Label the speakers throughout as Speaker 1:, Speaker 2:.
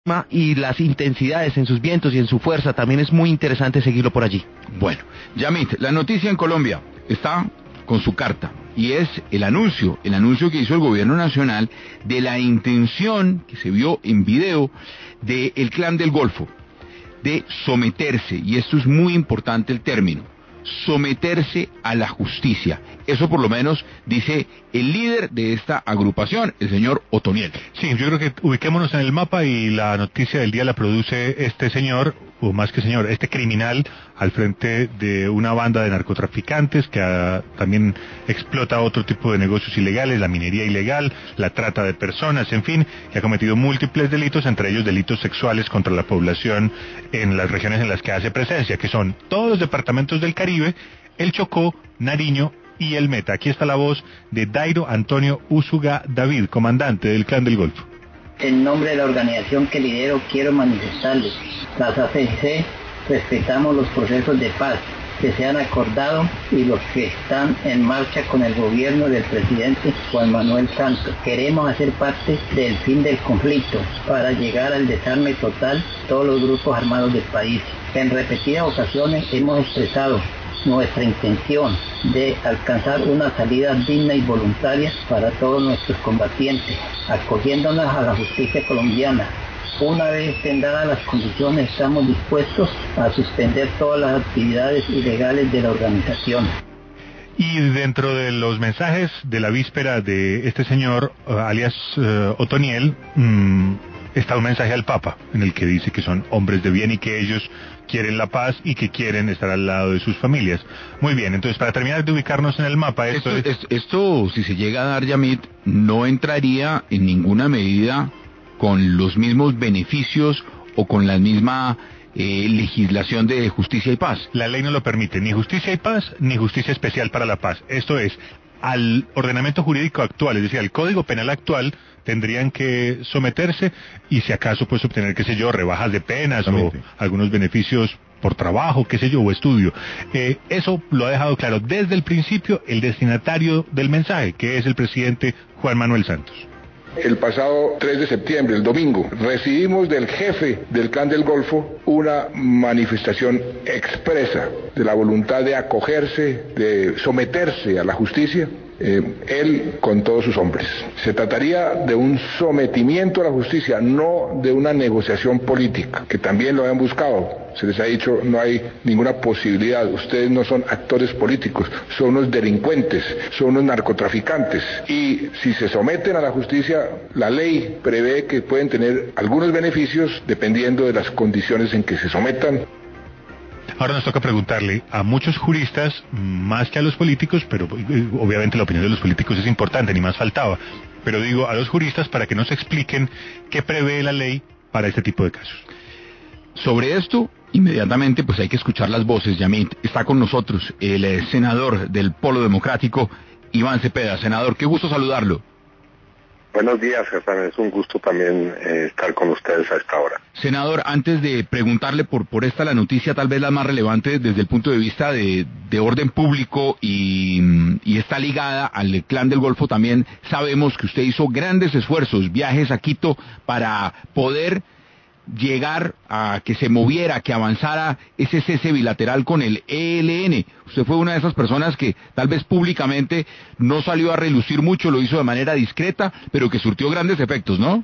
Speaker 1: y las intensidades en sus vientos y en su fuerza, también es muy interesante seguirlo por allí.
Speaker 2: Bueno, Yamit, la noticia en Colombia está con su carta, y es el anuncio que hizo el gobierno nacional de la intención que se vio en video del Clan del Golfo de someterse, y esto es muy importante el término, someterse a la justicia. Eso por lo menos dice el líder de esta agrupación, el señor Otoniel.
Speaker 3: Sí, yo creo que ubiquémonos en el mapa, y la noticia del día la produce este señor, o más que señor, este criminal al frente de una banda de narcotraficantes que también explota otro tipo de negocios ilegales, la minería ilegal, la trata de personas, en fin, que ha cometido múltiples delitos, entre ellos delitos sexuales contra la población en las regiones en las que hace presencia, que son todos los departamentos del Caribe, el Chocó, Nariño y el Meta. Aquí está la voz de Dairo Antonio Úsuga David, comandante del Clan del Golfo.
Speaker 4: En nombre de la organización que lidero, quiero manifestarles, las ACC respetamos los procesos de paz que se han acordado y los que están en marcha con el gobierno del presidente Juan Manuel Santos. Queremos hacer parte del fin del conflicto para llegar al desarme total de todos los grupos armados del país. En repetidas ocasiones hemos expresado nuestra intención de alcanzar una salida digna y voluntaria para todos nuestros combatientes, acogiéndonos a la justicia colombiana. Una vez estén dadas las condiciones, estamos dispuestos a suspender todas las actividades ilegales de la organización.
Speaker 3: Y dentro de los mensajes de la víspera de este señor, alias Otoniel, está un mensaje al Papa, en el que dice que son hombres de bien y que ellos quieren la paz y que quieren estar al lado de sus familias. Muy bien, entonces para terminar de ubicarnos en el mapa,
Speaker 2: esto si se llega a dar, Yamit, no entraría en ninguna medida con los mismos beneficios o con la misma legislación de justicia y paz.
Speaker 3: La ley no lo permite, ni justicia y paz, ni justicia especial para la paz. Esto es, al ordenamiento jurídico actual, es decir, al Código Penal actual, tendrían que someterse y si acaso pues obtener, qué sé yo, rebajas de penas o algunos beneficios por trabajo, qué sé yo, o estudio. Eso lo ha dejado claro desde el principio el destinatario del mensaje, que es el presidente Juan Manuel Santos.
Speaker 5: El pasado 3 de septiembre, el domingo, recibimos del jefe del Clan del Golfo una manifestación expresa de la voluntad de acogerse, de someterse a la justicia, él con todos sus hombres. Se trataría de un sometimiento a la justicia, no de una negociación política, que también lo han buscado. Se les ha dicho, no hay ninguna posibilidad, ustedes no son actores políticos, son unos delincuentes, son unos narcotraficantes, y si se someten a la justicia, la ley prevé que pueden tener algunos beneficios dependiendo de las condiciones en que se sometan.
Speaker 3: Ahora nos toca preguntarle a muchos juristas, más que a los políticos, pero obviamente la opinión de los políticos es importante, ni más faltaba, pero digo a los juristas para que nos expliquen qué prevé la ley para este tipo de casos.
Speaker 2: Sobre esto, inmediatamente pues hay que escuchar las voces. Yamit, está con nosotros el senador del Polo Democrático, Iván Cepeda. Senador, qué gusto saludarlo.
Speaker 6: Buenos días, Germán. Es un gusto también estar con ustedes a esta hora.
Speaker 2: Senador, antes de preguntarle por esta la noticia tal vez la más relevante desde el punto de vista de orden público y está ligada al Clan del Golfo también, sabemos que usted hizo grandes esfuerzos, viajes a Quito para poder llegar a que se moviera, que avanzara ese cese bilateral con el ELN. Usted fue una de esas personas que tal vez públicamente no salió a relucir mucho, lo hizo de manera discreta, pero que surtió grandes efectos, ¿no?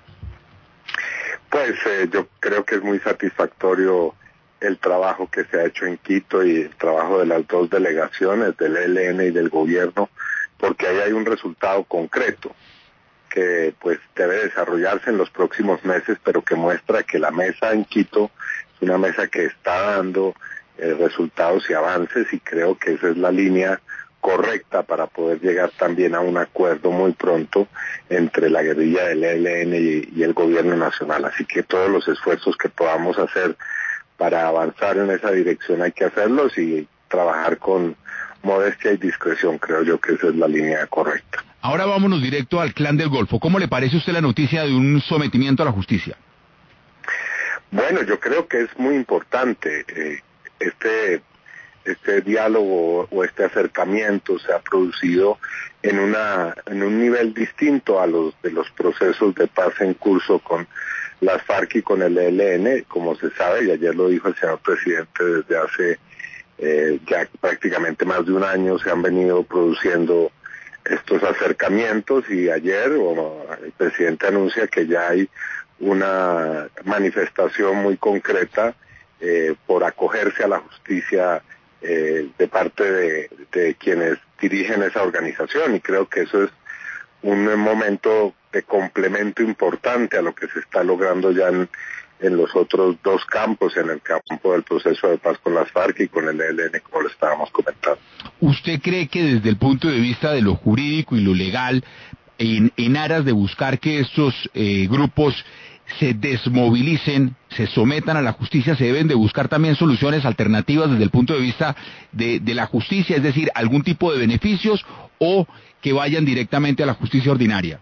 Speaker 6: Pues yo creo que es muy satisfactorio el trabajo que se ha hecho en Quito y el trabajo de las dos delegaciones, del ELN y del gobierno, porque ahí hay un resultado concreto que pues debe desarrollarse en los próximos meses, pero que muestra que la mesa en Quito es una mesa que está dando resultados y avances, y creo que esa es la línea correcta para poder llegar también a un acuerdo muy pronto entre la guerrilla del ELN y el gobierno nacional. Así que todos los esfuerzos que podamos hacer para avanzar en esa dirección hay que hacerlos y trabajar con modestia y discreción. Creo yo que esa es la línea correcta.
Speaker 2: Ahora vámonos directo al Clan del Golfo. ¿Cómo le parece a usted la noticia de un sometimiento a la justicia?
Speaker 6: Bueno, yo creo que es muy importante. Este este diálogo o este acercamiento se ha producido en un nivel distinto a los de los procesos de paz en curso con las FARC y con el ELN, como se sabe, y ayer lo dijo el señor presidente, desde hace ya prácticamente más de un año se han venido produciendo estos acercamientos, y ayer el presidente anuncia que ya hay una manifestación muy concreta por acogerse a la justicia de parte de quienes dirigen esa organización, y creo que eso es un momento de complemento importante a lo que se está logrando ya en los otros dos campos, en el campo del proceso de paz con las FARC y con el ELN, como lo estábamos comentando.
Speaker 2: ¿Usted cree que desde el punto de vista de lo jurídico y lo legal, en aras de buscar que estos grupos se desmovilicen, se sometan a la justicia, se deben de buscar también soluciones alternativas desde el punto de vista de la justicia, es decir, algún tipo de beneficios, o que vayan directamente a la justicia ordinaria?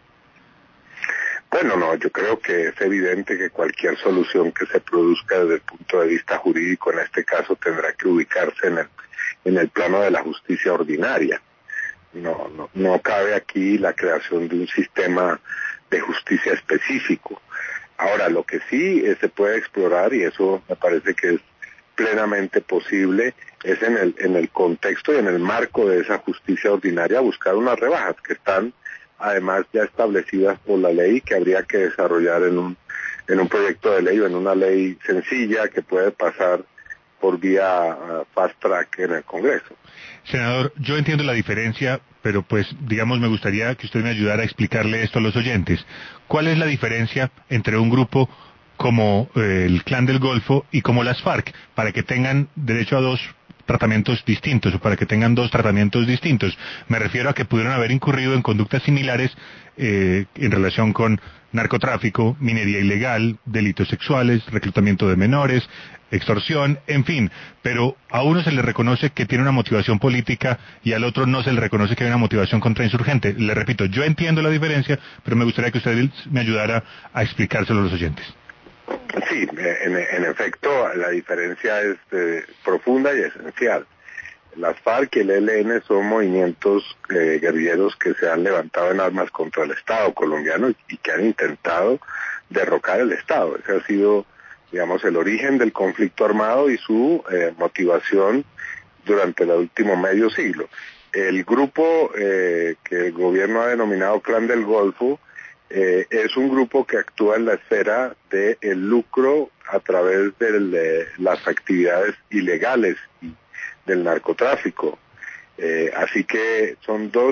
Speaker 6: Bueno, no, yo creo que es evidente que cualquier solución que se produzca desde el punto de vista jurídico, en este caso, tendrá que ubicarse en el plano de la justicia ordinaria. No cabe aquí la creación de un sistema de justicia específico. Ahora, lo que sí se puede explorar, y eso me parece que es plenamente posible, es en el contexto y en el marco de esa justicia ordinaria buscar unas rebajas que están además ya establecidas por la ley, que habría que desarrollar en un proyecto de ley o en una ley sencilla que puede pasar por vía fast track en el Congreso.
Speaker 3: Senador, yo entiendo la diferencia, pero pues digamos me gustaría que usted me ayudara a explicarle esto a los oyentes. ¿Cuál es la diferencia entre un grupo como el Clan del Golfo y como las FARC, para que tengan derecho a dos tratamientos distintos o para que tengan dos tratamientos distintos? Me refiero a que pudieron haber incurrido en conductas similares en relación con narcotráfico, minería ilegal, delitos sexuales, reclutamiento de menores, extorsión, en fin, pero a uno se le reconoce que tiene una motivación política y al otro no se le reconoce que hay una motivación contrainsurgente. Le repito, yo entiendo la diferencia, pero me gustaría que usted me ayudara a explicárselo a los oyentes.
Speaker 6: Sí, en efecto, la diferencia es profunda y esencial. Las FARC y el ELN son movimientos guerrilleros que se han levantado en armas contra el Estado colombiano y que han intentado derrocar el Estado. Ese ha sido, digamos, el origen del conflicto armado y su motivación durante el último medio siglo. El grupo que el gobierno ha denominado Clan del Golfo es un grupo que actúa en la esfera del lucro a través de las actividades ilegales y del narcotráfico. Así que son dos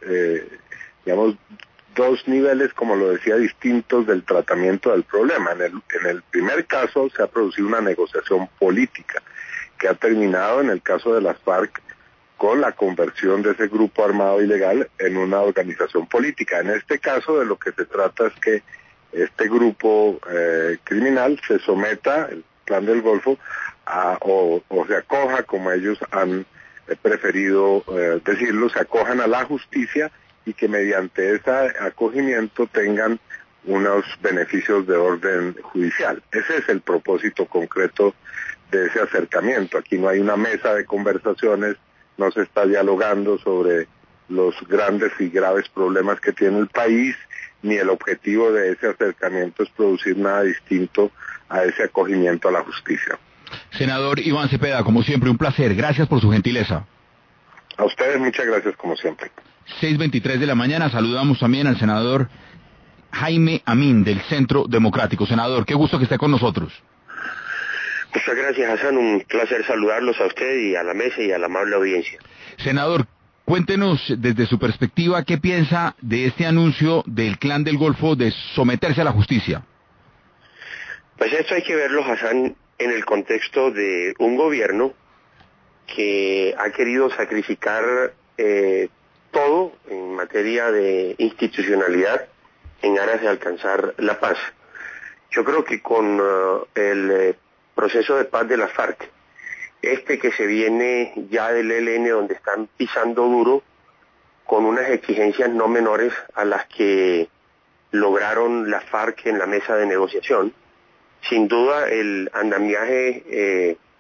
Speaker 6: niveles, como lo decía, distintos del tratamiento del problema. En el primer caso se ha producido una negociación política que ha terminado, en el caso de las FARC, con la conversión de ese grupo armado ilegal en una organización política. En este caso, de lo que se trata es que este grupo criminal se someta, el Clan del Golfo, o se acoja, como ellos han preferido decirlo, se acojan a la justicia y que mediante ese acogimiento tengan unos beneficios de orden judicial. Ese es el propósito concreto de ese acercamiento. Aquí no hay una mesa de conversaciones, no se está dialogando sobre los grandes y graves problemas que tiene el país, ni el objetivo de ese acercamiento es producir nada distinto a ese acogimiento a la justicia.
Speaker 2: Senador Iván Cepeda, como siempre, un placer. Gracias por su gentileza.
Speaker 6: A ustedes muchas gracias, como siempre.
Speaker 2: 6:23 de la mañana, saludamos también al senador Jaime Amin, del Centro Democrático. Senador, qué gusto que esté con nosotros.
Speaker 7: Muchas gracias, Hassan. Un placer saludarlos a usted y a la mesa y a la amable audiencia.
Speaker 2: Senador, cuéntenos desde su perspectiva qué piensa de este anuncio del Clan del Golfo de someterse a la justicia.
Speaker 7: Pues esto hay que verlo, Hassan, en el contexto de un gobierno que ha querido sacrificar todo en materia de institucionalidad en aras de alcanzar la paz. Yo creo que con el proceso de paz de las FARC, que se viene ya del ELN, donde están pisando duro con unas exigencias no menores a las que lograron las FARC en la mesa de negociación. Sin duda el andamiaje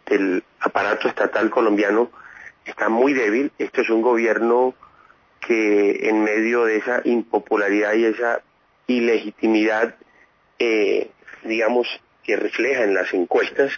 Speaker 7: del aparato estatal colombiano está muy débil. Esto es un gobierno que en medio de esa impopularidad y esa ilegitimidad, digamos, que refleja en las encuestas,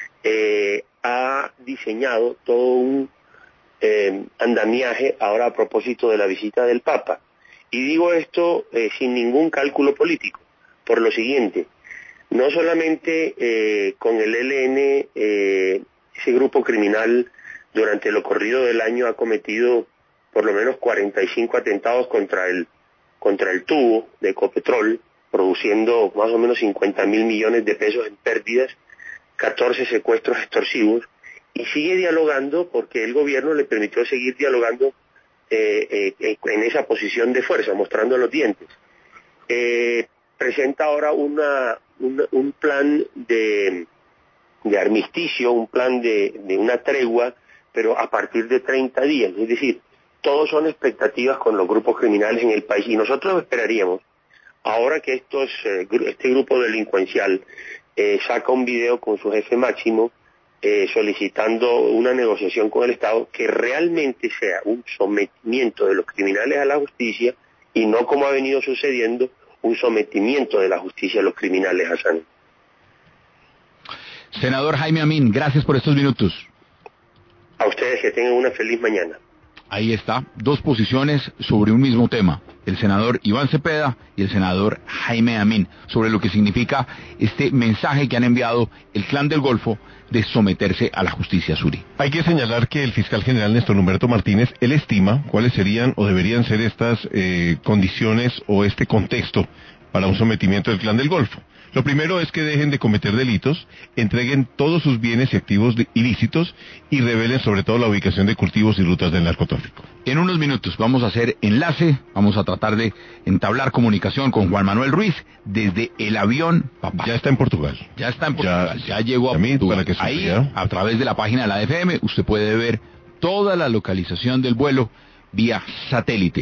Speaker 7: ha diseñado todo un andamiaje ahora a propósito de la visita del Papa. Y digo esto sin ningún cálculo político, por lo siguiente: no solamente con el ELN, ese grupo criminal durante lo corrido del año ha cometido por lo menos 45 atentados contra el tubo de Ecopetrol, produciendo más o menos 50.000 millones de pesos en pérdidas, 14 secuestros extorsivos, y sigue dialogando porque el gobierno le permitió seguir dialogando en esa posición de fuerza, mostrando los dientes. Presenta ahora un plan de armisticio, un plan de una tregua, pero a partir de 30 días, es decir, todos son expectativas con los grupos criminales en el país, y nosotros esperaríamos, ahora que este grupo delincuencial saca un video con su jefe máximo solicitando una negociación con el Estado, que realmente sea un sometimiento de los criminales a la justicia y no, como ha venido sucediendo, un sometimiento de la justicia a los criminales, Hassan.
Speaker 2: Senador Jaime Amin, gracias por estos minutos.
Speaker 7: A ustedes, que tengan una feliz mañana.
Speaker 2: Ahí está, dos posiciones sobre un mismo tema, el senador Iván Cepeda y el senador Jaime Amin, sobre lo que significa este mensaje que han enviado el Clan del Golfo de someterse a la justicia surí.
Speaker 8: Hay que señalar que el fiscal general Néstor Humberto Martínez, él estima cuáles serían o deberían ser estas condiciones o este contexto para un sometimiento del Clan del Golfo. Lo primero es que dejen de cometer delitos, entreguen todos sus bienes y activos ilícitos y revelen sobre todo la ubicación de cultivos y rutas del narcotráfico.
Speaker 2: En unos minutos vamos a hacer enlace, vamos a tratar de entablar comunicación con Juan Manuel Ruiz desde el avión Papá.
Speaker 8: Ya está en Portugal.
Speaker 2: Ya está en Portugal, ya llegó a Portugal. Ahí, a través de la página de la FM, usted puede ver toda la localización del vuelo vía satélite.